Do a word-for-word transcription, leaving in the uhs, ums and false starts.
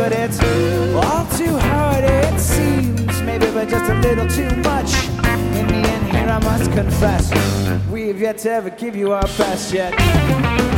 but it's all too hard it seems. Maybe but just a little too much. In the end here I must confess, we've yet to ever give you our best yet.